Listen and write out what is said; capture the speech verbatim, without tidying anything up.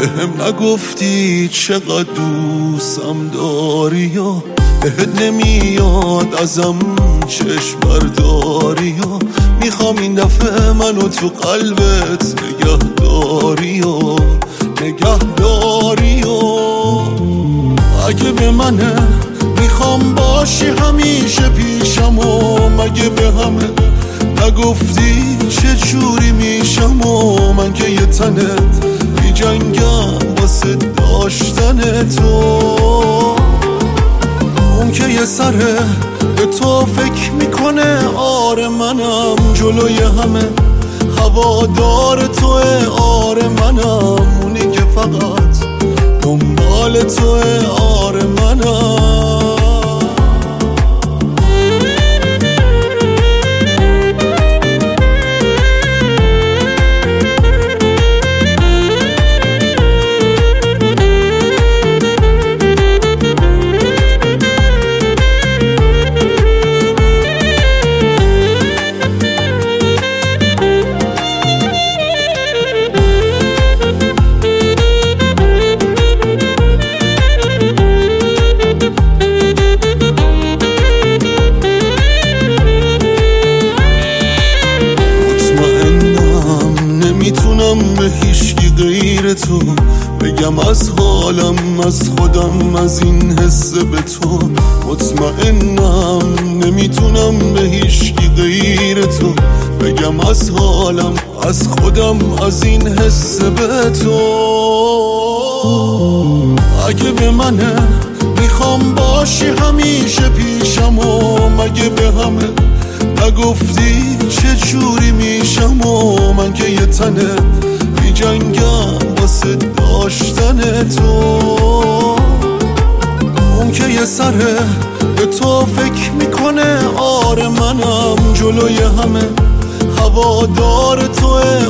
بهم نگفتی چقدر دوستم داری یا بهت نمیاد ازم چشم برداری یا میخوام این دفعه منو تو قلبت نگه داری یا نگه داری یا اگه به منه میخوام باشی همیشه پیشم و مگه به همه نگفتی چه جوری میشم و من که یه تنت بی جنگم واسه داشتن تو اون که یه سره به تو فکر میکنه آره منم جلوی همه هوادار توه آره منم اونی که فقط دنبال توه آره منم به هیچکی غیر تو بگم از حالم از خودم از این حس به تو مطمئنم نمیتونم به هیچکی غیر تو بگم از حالم از خودم از این حس به تو اگه به منه میخوام باشی همیشه پیشم و مگه به همه نگفتی چه جوری میشم و من که یه تنه بی جنگم واسه داشتن تو اون که یه سره به تو فکر میکنه آره منم جلوی همه هوادار توه